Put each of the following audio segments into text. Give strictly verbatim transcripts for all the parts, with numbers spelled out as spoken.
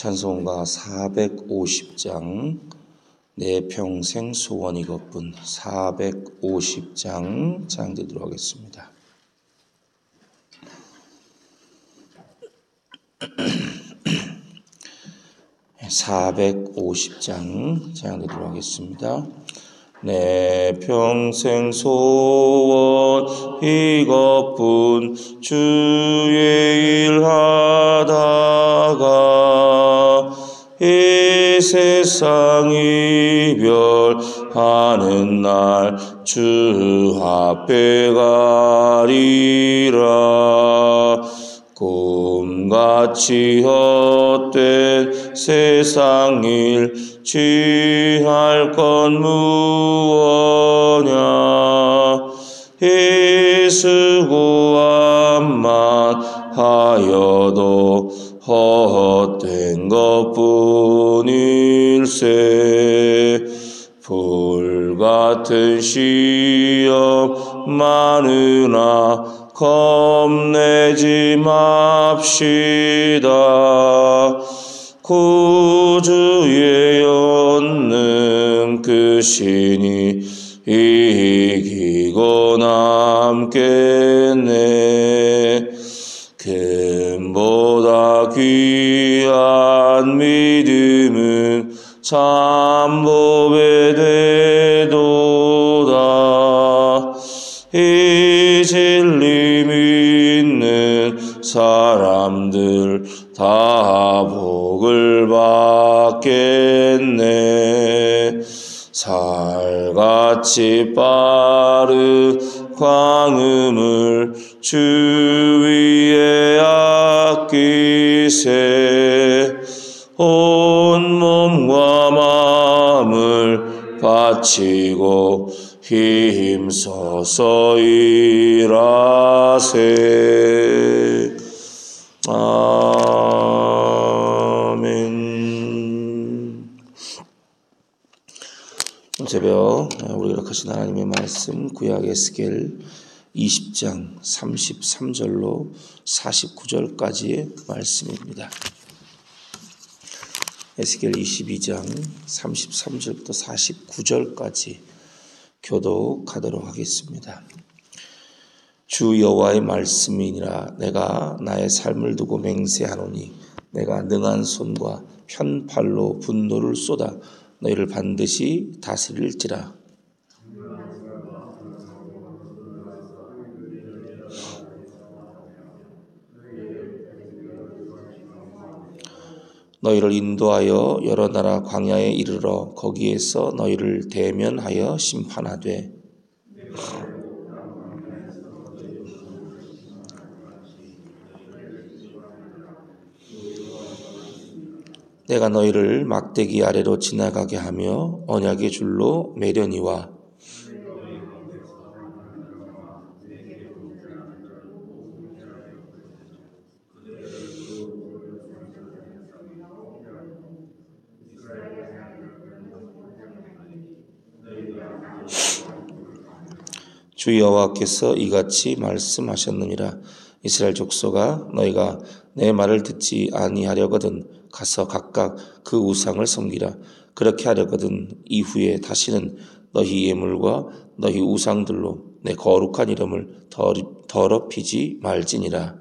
찬송가 사백오십 장 내 평생 소원 이것뿐 사백오십 장 장되도록 하겠습니다. 사백오십 장 장되도록 하겠습니다. 내 평생 소원 이것뿐 주의 일 하다가 이 세상 이별하는 날 주 앞에 가리라. 꿈같이 헛된 세상 일 취할 건 무엇냐. 이 수고함만 하여도 헛된 것뿐일세. 불같은 시험 많으나 겁내지 맙시다. 구주의 연능 그 신이 이기고 남겠네. 금보다 귀한 믿음은 참법에 되도다. 이 진리 믿는 사람들 다 복을 받겠네. 살같이 빠른 광음을 주 위에 아끼세. 온 몸과 마음을 바치고 힘써서 일하세. 아멘. 새벽 우리 허락하신 하나님의 말씀 구약 에스겔 이십 장 삼십삼 절로 사십구 절까지의 말씀입니다. 에스겔 이십이 장 삼십삼 절부터 사십구 절까지 교독하도록 하겠습니다. 주 여호와의 말씀이니라. 내가 나의 삶을 두고 맹세하노니 내가 능한 손과 편팔로 분노를 쏟아 너희를 반드시 다스릴지라. 너희를 인도하여 여러 나라 광야에 이르러 거기에서 너희를 대면하여 심판하되 내가 너희를 막대기 아래로 지나가게 하며 언약의 줄로 매려니와 주 여호와께서 이같이 말씀하셨느니라. 이스라엘 족속아, 너희가 내 말을 듣지 아니하려거든 가서 각각 그 우상을 섬기라. 그렇게 하려거든 이후에 다시는 너희 예물과 너희 우상들로 내 거룩한 이름을 더럽히지 말지니라.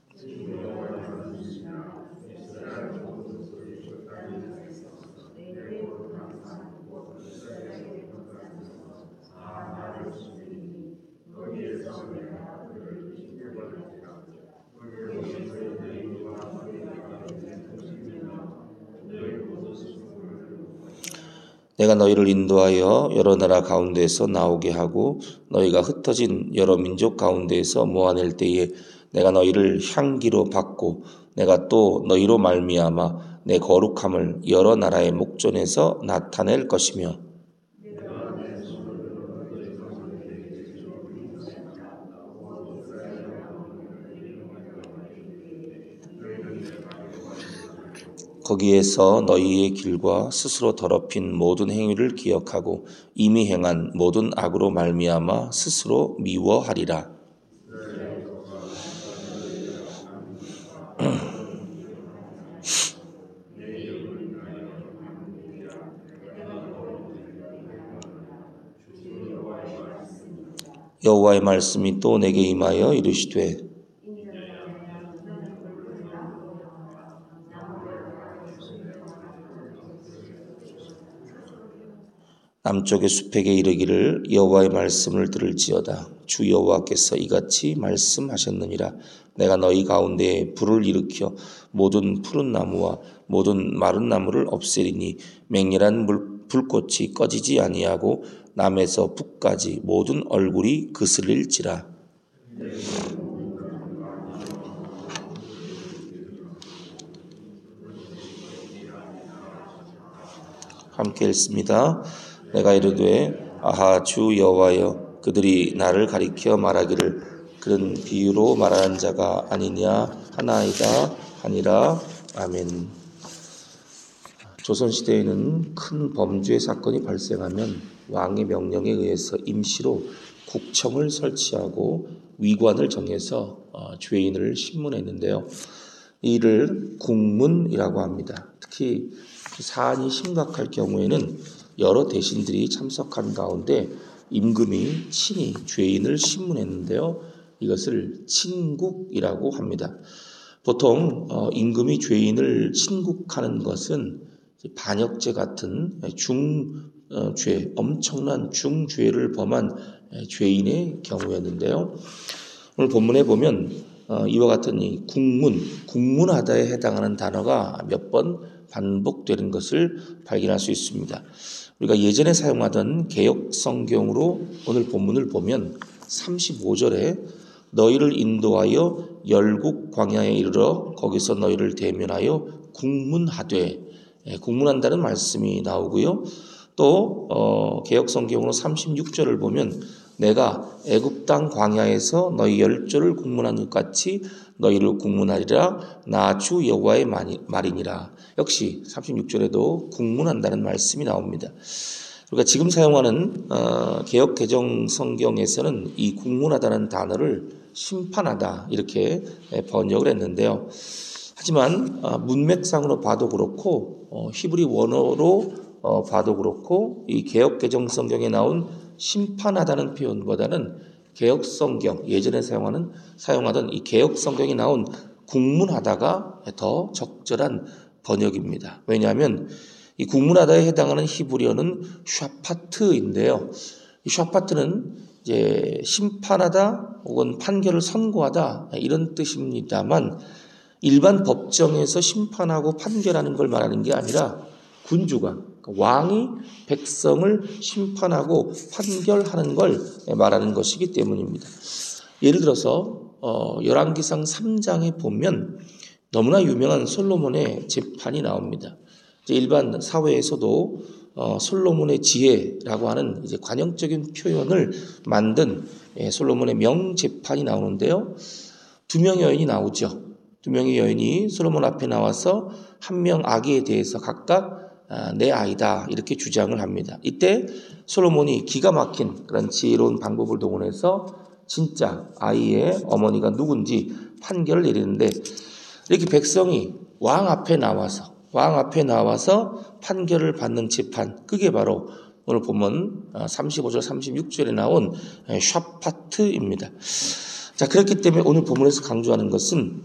내가 너희를 인도하여 여러 나라 가운데에서 나오게 하고 너희가 흩어진 여러 민족 가운데에서 모아낼 때에 내가 너희를 향기로 받고 내가 또 너희로 말미암아 내 거룩함을 여러 나라의 목전에서 나타낼 것이며 거기에서 너희의 길과 스스로 더럽힌 모든 행위를 기억하고 이미 행한 모든 악으로 말미암아 스스로 미워하리라. 여호와의 말씀이 또 내게 임하여 이르시되 남쪽의 숲에게 이르기를 여호와의 말씀을 들을지어다. 주 여호와께서 이같이 말씀하셨느니라. 내가 너희 가운데에 불을 일으켜 모든 푸른 나무와 모든 마른 나무를 없애리니 맹렬한 물, 불꽃이 꺼지지 아니하고 남에서 북까지 모든 얼굴이 그슬릴지라. 함께 읽습니다. 내가 이르되 아하 주 여호와여 그들이 나를 가리켜 말하기를 그런 비유로 말하는 자가 아니냐 하나이다 하니라. 아멘. 조선시대에는 큰 범죄 사건이 발생하면 왕의 명령에 의해서 임시로 국청을 설치하고 위관을 정해서 죄인을 신문했는데요. 이를 국문이라고 합니다. 특히 사안이 심각할 경우에는 여러 대신들이 참석한 가운데 임금이 친히 죄인을 신문했는데요. 이것을 친국이라고 합니다. 보통 임금이 죄인을 친국하는 것은 반역죄 같은 중죄, 엄청난 중죄를 범한 죄인의 경우였는데요. 오늘 본문에 보면 이와 같은 이 국문, 국문하다에 해당하는 단어가 몇 번 반복되는 것을 발견할 수 있습니다. 우리가 예전에 사용하던 개역 성경으로 오늘 본문을 보면 삼십오 절에 너희를 인도하여 열국 광야에 이르러 거기서 너희를 대면하여 국문하되, 국문한다는 말씀이 나오고요. 또 어, 개역 성경으로 삼십육 절을 보면 내가 애굽 땅 광야에서 너희 열조를 국문한 것 같이 너희를 국문하리라. 나 주 여호와의 말이니라. 역시 삼십육 절에도 국문한다는 말씀이 나옵니다. 그러니까 지금 사용하는 어, 개역 개정 성경에서는 이 국문하다는 단어를 심판하다 이렇게 번역을 했는데요. 하지만 어, 문맥상으로 봐도 그렇고 어, 히브리 원어로 어, 봐도 그렇고 이 개역 개정 성경에 나온 심판하다는 표현보다는 개역 성경 예전에 사용하는 사용하던 이 개역 성경이 나온 국문하다가 더 적절한 번역입니다. 왜냐하면 이 국문하다에 해당하는 히브리어는 샤파트인데요. 이 샤파트는 이제 심판하다 혹은 판결을 선고하다 이런 뜻입니다만 일반 법정에서 심판하고 판결하는 걸 말하는 게 아니라 군주가 왕이 백성을 심판하고 판결하는 걸 말하는 것이기 때문입니다. 예를 들어서 어, 열왕기상 삼 장에 보면 너무나 유명한 솔로몬의 재판이 나옵니다. 이제 일반 사회에서도 어, 솔로몬의 지혜라고 하는 이제 관용적인 표현을 만든 예, 솔로몬의 명재판이 나오는데요. 두 명의 여인이 나오죠. 두 명의 여인이 솔로몬 앞에 나와서 한 명 아기에 대해서 각각 아, 내 아이다 이렇게 주장을 합니다. 이때 솔로몬이 기가 막힌 그런 지혜로운 방법을 동원해서 진짜 아이의 어머니가 누군지 판결을 내리는데 이렇게 백성이 왕 앞에 나와서 왕 앞에 나와서 판결을 받는 재판 그게 바로 오늘 보면 삼십오 절 삼십육 절에 나온 샤파트입니다. 자 그렇기 때문에 오늘 본문에서 강조하는 것은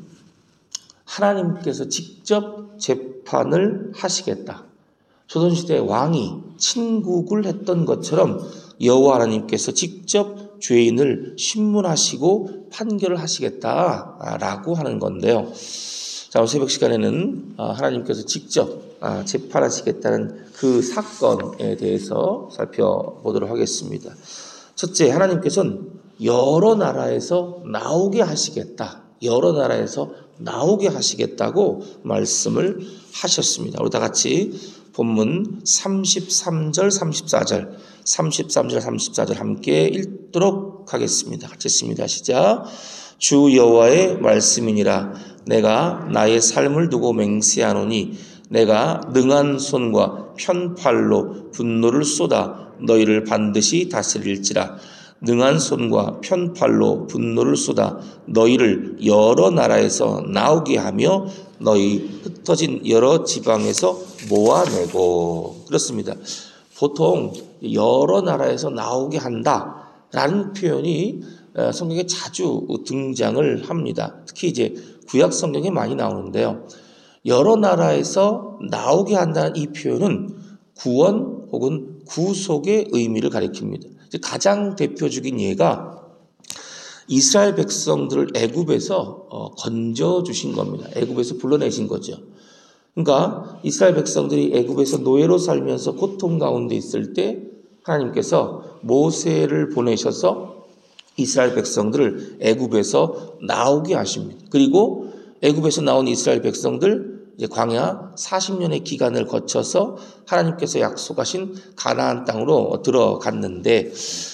하나님께서 직접 재판을 하시겠다. 조선시대 왕이 친국을 했던 것처럼 여호와 하나님께서 직접 죄인을 신문하시고 판결을 하시겠다라고 하는 건데요. 자, 오늘 새벽 시간에는 하나님께서 직접 재판하시겠다는 그 사건에 대해서 살펴보도록 하겠습니다. 첫째, 하나님께서는 여러 나라에서 나오게 하시겠다. 여러 나라에서 나오게 하시겠다고 말씀을 하셨습니다. 우리 다 같이 본문 삼십삼 절 삼십사 절 삼십삼 절 삼십사 절 함께 읽도록 하겠습니다. 같이 읽습니다. 시작. 주 여호와의 말씀이니라. 내가 나의 삶을 두고 맹세하노니 내가 능한 손과 편팔로 분노를 쏟아 너희를 반드시 다스릴지라. 능한 손과 편팔로 분노를 쏟아 너희를 여러 나라에서 나오게 하며 너희 흩어진 여러 지방에서 모아내고. 그렇습니다. 보통 여러 나라에서 나오게 한다. 라는 표현이 성경에 자주 등장을 합니다. 특히 이제 구약 성경에 많이 나오는데요. 여러 나라에서 나오게 한다는 이 표현은 구원 혹은 구속의 의미를 가리킵니다. 가장 대표적인 예가 이스라엘 백성들을 애굽에서 건져 주신 겁니다. 애굽에서 불러내신 거죠. 그러니까 이스라엘 백성들이 애굽에서 노예로 살면서 고통 가운데 있을 때 하나님께서 모세를 보내셔서 이스라엘 백성들을 애굽에서 나오게 하십니다. 그리고 애굽에서 나온 이스라엘 백성들 이제 광야 사십 년의 기간을 거쳐서 하나님께서 약속하신 가나안 땅으로 들어갔는데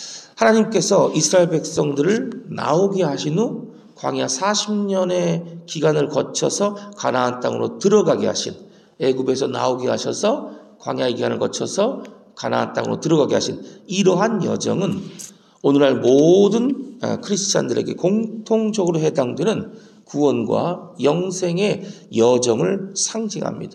하나님께서 이스라엘 백성들을 나오게 하신 후 광야 사십 년의 기간을 거쳐서 가나안 땅으로 들어가게 하신, 애굽에서 나오게 하셔서 광야의 기간을 거쳐서 가나안 땅으로 들어가게 하신 이러한 여정은 오늘날 모든 크리스찬들에게 공통적으로 해당되는 구원과 영생의 여정을 상징합니다.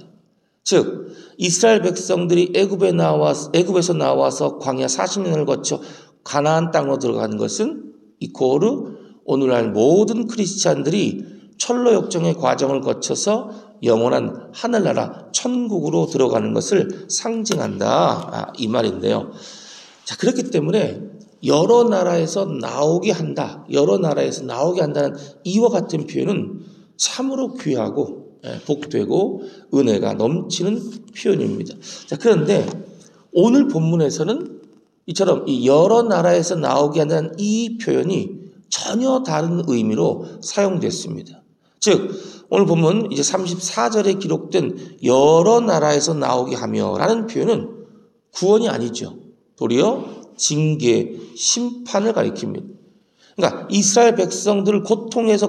즉 이스라엘 백성들이 애굽에 나와서 애굽에서 나와서 광야 사십 년을 거쳐 가나안 땅으로 들어가는 것은 이코르 오늘날 모든 크리스찬들이 철로 역정의 과정을 거쳐서 영원한 하늘나라 천국으로 들어가는 것을 상징한다, 아, 이 말인데요. 자, 그렇기 때문에 여러 나라에서 나오게 한다, 여러 나라에서 나오게 한다는 이와 같은 표현은 참으로 귀하고 복되고 은혜가 넘치는 표현입니다. 자, 그런데 오늘 본문에서는 이처럼 이 여러 나라에서 나오게 한다는 이 표현이 전혀 다른 의미로 사용됐습니다. 즉 오늘 본문 이제 삼십사 절에 기록된 여러 나라에서 나오게 하며 라는 표현은 구원이 아니죠. 도리어 징계, 심판을 가리킵니다. 그러니까 이스라엘 백성들을 고통에서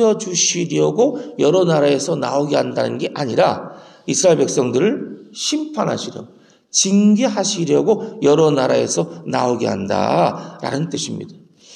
건져주시려고 여러 나라에서 나오게 한다는 게 아니라 이스라엘 백성들을 심판하시려고, 징계하시려고 여러 나라에서 나오게 한다라는 뜻입니다.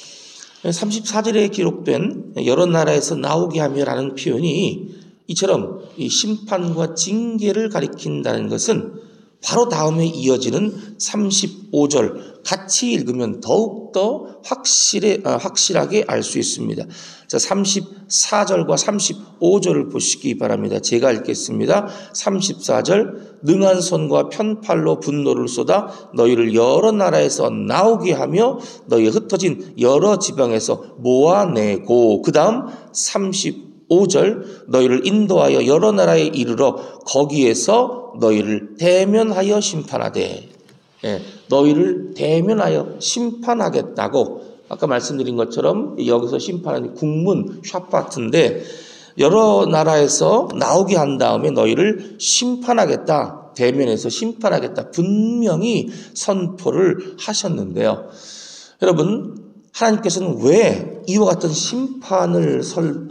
삼십사 절에 기록된 여러 나라에서 나오게 하며 라는 표현이 이처럼 이 심판과 징계를 가리킨다는 것은 바로 다음에 이어지는 삼십오 절 같이 읽으면 더욱더 확실해, 확실하게 알 수 있습니다. 자, 삼십사 절과 삼십오 절을 보시기 바랍니다. 제가 읽겠습니다. 삼십사 절 능한 손과 편팔로 분노를 쏟아 너희를 여러 나라에서 나오게 하며 너희의 흩어진 여러 지방에서 모아내고, 그 다음 삼십오 절 너희를 인도하여 여러 나라에 이르러 거기에서 너희를 대면하여 심판하되, 예, 너희를 대면하여 심판하겠다고 아까 말씀드린 것처럼 여기서 심판하는 국문 샤파트인데 여러 나라에서 나오게 한 다음에 너희를 심판하겠다, 대면에서 심판하겠다 분명히 선포를 하셨는데요. 여러분, 하나님께서는 왜 이와 같은 심판을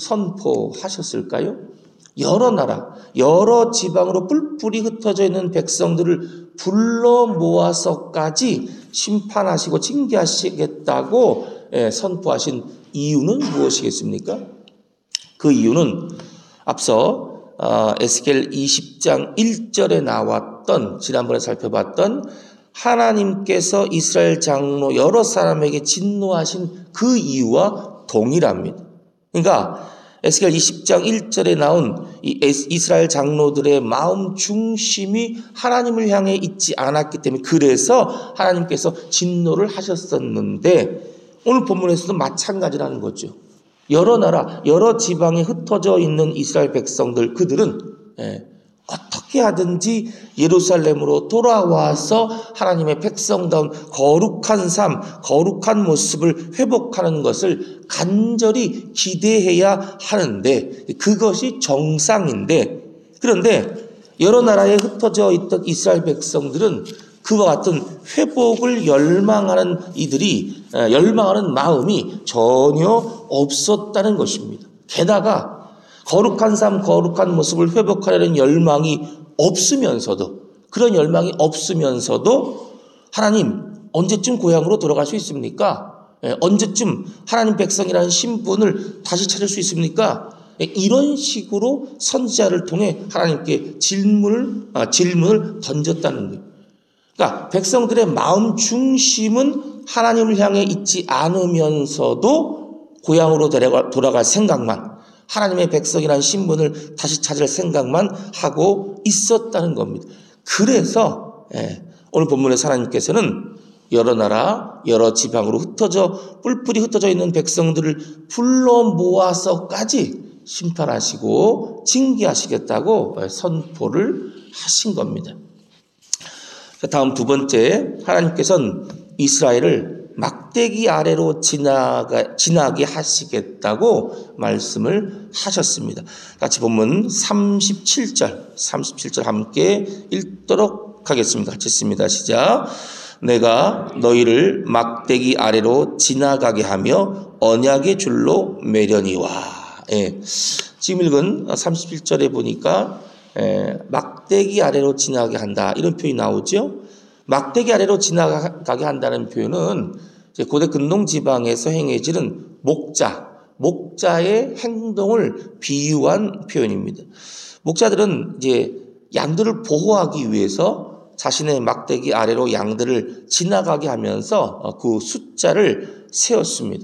선포하셨을까요? 여러 나라, 여러 지방으로 뿔뿔이 흩어져 있는 백성들을 불러 모아서까지 심판하시고 징계하시겠다고 선포하신 이유는 무엇이겠습니까? 그 이유는 앞서 에스겔 이십 장 일 절에 나왔던, 지난번에 살펴봤던 하나님께서 이스라엘 장로 여러 사람에게 진노하신 그 이유와 동일합니다. 그러니까 에스겔 이십 장 일 절에 나온 이 이스라엘 장로들의 마음 중심이 하나님을 향해 있지 않았기 때문에 그래서 하나님께서 진노를 하셨었는데 오늘 본문에서도 마찬가지라는 거죠. 여러 나라, 여러 지방에 흩어져 있는 이스라엘 백성들, 그들은 어떻게 하든지 예루살렘으로 돌아와서 하나님의 백성다운 거룩한 삶, 거룩한 모습을 회복하는 것을 간절히 기대해야 하는데 그것이 정상인데, 그런데 여러 나라에 흩어져 있던 이스라엘 백성들은 그와 같은 회복을 열망하는 이들이 열망하는 마음이 전혀 없었다는 것입니다. 게다가 거룩한 삶, 거룩한 모습을 회복하려는 열망이 없으면서도, 그런 열망이 없으면서도 하나님 언제쯤 고향으로 돌아갈 수 있습니까? 언제쯤 하나님 백성이라는 신분을 다시 찾을 수 있습니까? 이런 식으로 선지자를 통해 하나님께 질문을, 아, 질문을 던졌다는 거예요. 그러니까 백성들의 마음 중심은 하나님을 향해 있지 않으면서도 고향으로 돌아갈 생각만, 하나님의 백성이라는 신분을 다시 찾을 생각만 하고 있었다는 겁니다. 그래서 예, 오늘 본문에서 하나님께서는 여러 나라, 여러 지방으로 흩어져 뿔뿔이 흩어져 있는 백성들을 불러 모아서까지 심판하시고 징계하시겠다고 선포를 하신 겁니다. 다음 두 번째, 하나님께서는 이스라엘을 막대기 아래로 지나가, 지나게 하시겠다고 말씀을 하셨습니다. 같이 본문 삼십칠 절, 삼십칠 절 함께 읽도록 하겠습니다. 같이 읽습니다. 시작. 내가 너희를 막대기 아래로 지나가게 하며 언약의 줄로 매려니와. 예. 지금 읽은 삼십일 절에 보니까 예, 막대기 아래로 지나가게 한다 이런 표현이 나오죠. 막대기 아래로 지나가게 한다는 표현은 고대 근동 지방에서 행해지는 목자, 목자의 행동을 비유한 표현입니다. 목자들은 이제 양들을 보호하기 위해서 자신의 막대기 아래로 양들을 지나가게 하면서 그 숫자를 세웠습니다.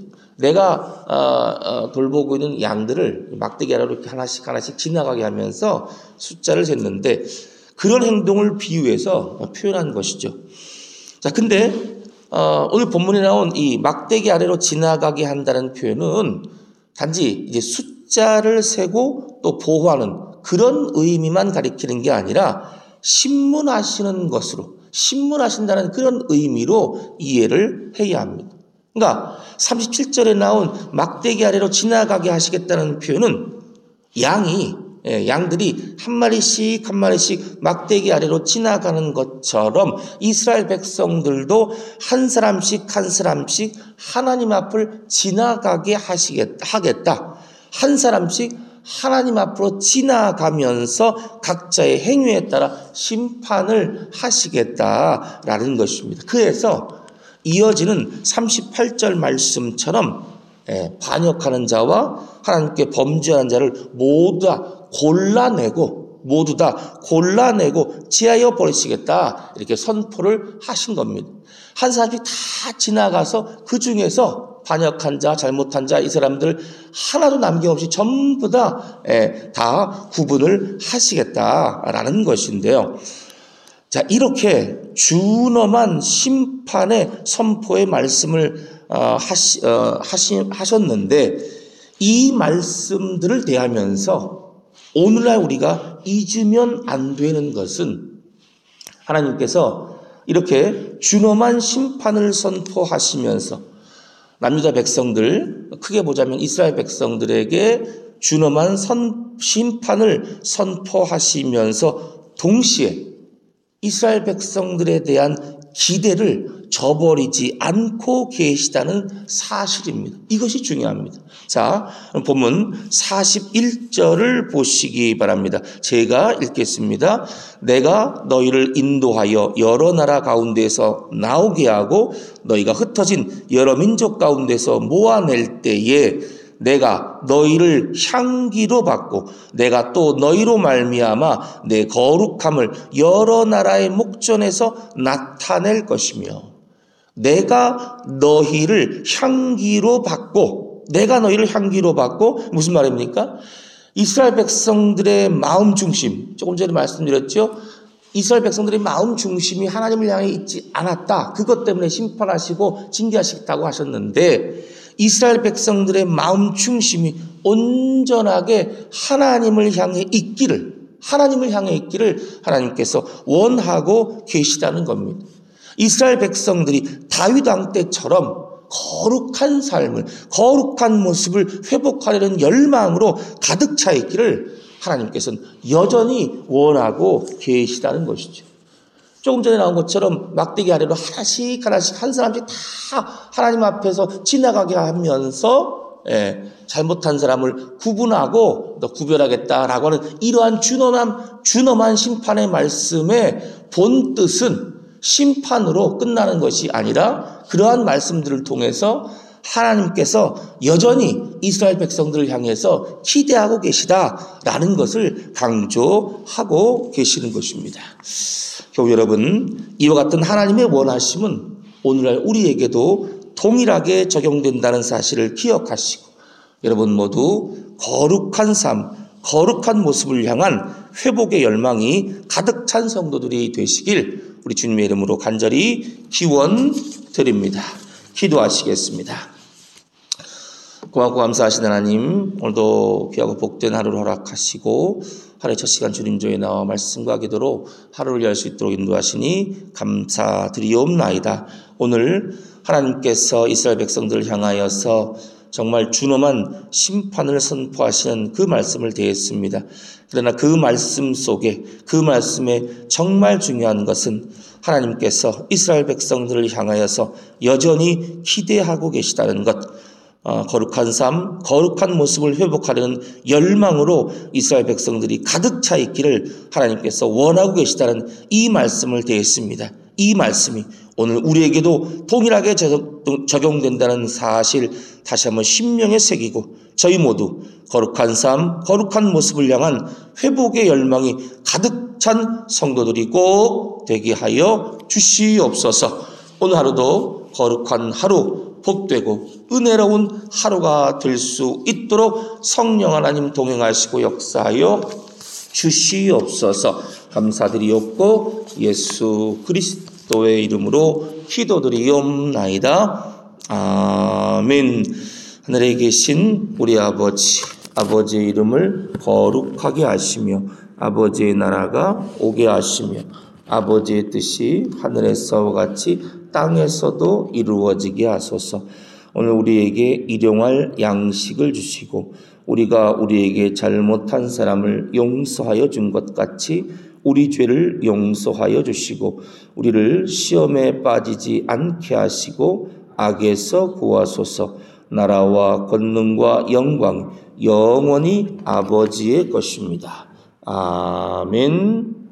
내가 돌보고 있는 양들을 막대기 아래로 이렇게 하나씩 하나씩 지나가게 하면서 숫자를 셌는데 그런 행동을 비유해서 표현한 것이죠. 자, 근데 어, 오늘 본문에 나온 이 막대기 아래로 지나가게 한다는 표현은 단지 이제 숫자를 세고 또 보호하는 그런 의미만 가리키는 게 아니라 신문하시는 것으로, 신문하신다는 그런 의미로 이해를 해야 합니다. 그러니까 삼십칠 절에 나온 막대기 아래로 지나가게 하시겠다는 표현은 양이 양들이 한 마리씩 한 마리씩 막대기 아래로 지나가는 것처럼 이스라엘 백성들도 한 사람씩 한 사람씩 하나님 앞을 지나가게 하시겠다, 하겠다. 한 사람씩 하나님 앞으로 지나가면서 각자의 행위에 따라 심판을 하시겠다라는 것입니다. 그래서 이어지는 삼십팔 절 말씀처럼 반역하는 자와 하나님께 범죄하는 자를 모두 다 골라내고 모두 다 골라내고 제하여 버리시겠다 이렇게 선포를 하신 겁니다. 한 사람씩 다 지나가서 그 중에서 반역한 자, 잘못한 자 이 사람들 하나도 남김없이 전부 다, 예, 다 구분을 하시겠다라는 것인데요. 자, 이렇게 준엄한 심판의 선포의 말씀을 어, 하시, 어, 하시, 하셨는데 이 말씀들을 대하면서 오늘날 우리가 잊으면 안 되는 것은 하나님께서 이렇게 준엄한 심판을 선포하시면서 남유다 백성들, 크게 보자면 이스라엘 백성들에게 준엄한 선, 심판을 선포하시면서 동시에 이스라엘 백성들에 대한 기대를 저버리지 않고 계시다는 사실입니다. 이것이 중요합니다. 자, 본문 사십일 절을 보시기 바랍니다. 제가 읽겠습니다. 내가 너희를 인도하여 여러 나라 가운데서 나오게 하고 너희가 흩어진 여러 민족 가운데서 모아낼 때에 내가 너희를 향기로 받고 내가 또 너희로 말미암아 내 거룩함을 여러 나라의 목전에서 나타낼 것이며 내가 너희를 향기로 받고 내가 너희를 향기로 받고 무슨 말입니까? 이스라엘 백성들의 마음 중심, 조금 전에 말씀드렸죠. 이스라엘 백성들의 마음 중심이 하나님을 향해 있지 않았다. 그것 때문에 심판하시고 징계하시겠다고 하셨는데 이스라엘 백성들의 마음 중심이 온전하게 하나님을 향해 있기를 하나님을 향해 있기를 하나님께서 원하고 계시다는 겁니다. 이스라엘 백성들이 다윗 왕 때처럼 거룩한 삶을, 거룩한 모습을 회복하려는 열망으로 가득 차 있기를 하나님께서는 여전히 원하고 계시다는 것이죠. 조금 전에 나온 것처럼 막대기 아래로 하나씩 하나씩 한 사람씩 다 하나님 앞에서 지나가게 하면서 예, 잘못한 사람을 구분하고 또 구별하겠다라고 하는 이러한 준엄한, 준엄한 심판의 말씀의 본 뜻은 심판으로 끝나는 것이 아니라 그러한 말씀들을 통해서 하나님께서 여전히 이스라엘 백성들을 향해서 기대하고 계시다라는 것을 강조하고 계시는 것입니다. 교우 여러분, 이와 같은 하나님의 원하심은 오늘날 우리에게도 동일하게 적용된다는 사실을 기억하시고 여러분 모두 거룩한 삶, 거룩한 모습을 향한 회복의 열망이 가득 찬 성도들이 되시길 우리 주님의 이름으로 간절히 기원드립니다. 기도하시겠습니다. 고맙고 감사하신 하나님, 오늘도 귀하고 복된 하루를 허락하시고 하루의 첫 시간 주님 조에 나와 말씀과 기도로 하루를 열 수 있도록 인도하시니 감사드리옵나이다. 오늘 하나님께서 이스라엘 백성들을 향하여서 정말 준엄한 심판을 선포하시는 그 말씀을 대했습니다. 그러나 그 말씀 속에, 그 말씀에 정말 중요한 것은 하나님께서 이스라엘 백성들을 향하여서 여전히 기대하고 계시다는 것, 어, 거룩한 삶, 거룩한 모습을 회복하려는 열망으로 이스라엘 백성들이 가득 차 있기를 하나님께서 원하고 계시다는 이 말씀을 대했습니다. 이 말씀이 오늘 우리에게도 동일하게 적용된다는 사실 다시 한번 심령에 새기고 저희 모두 거룩한 삶, 거룩한 모습을 향한 회복의 열망이 가득 찬 성도들이 꼭 되게 하여 주시옵소서. 오늘 하루도 거룩한 하루, 복되고 은혜로운 하루가 될 수 있도록 성령 하나님 동행하시고 역사하여 주시옵소서. 감사드리옵고 예수 그리스도의 이름으로 기도드리옵나이다. 아멘. 하늘에 계신 우리 아버지, 아버지의 이름을 거룩하게 하시며 아버지의 나라가 오게 하시며 아버지의 뜻이 하늘에서와 같이 땅에서도 이루어지게 하소서. 오늘 우리에게 일용할 양식을 주시고 우리가 우리에게 잘못한 사람을 용서하여 준 것 같이 우리 죄를 용서하여 주시고 우리를 시험에 빠지지 않게 하시고 악에서 구하소서. 나라와 권능과 영광 영원히 아버지의 것입니다. 아멘.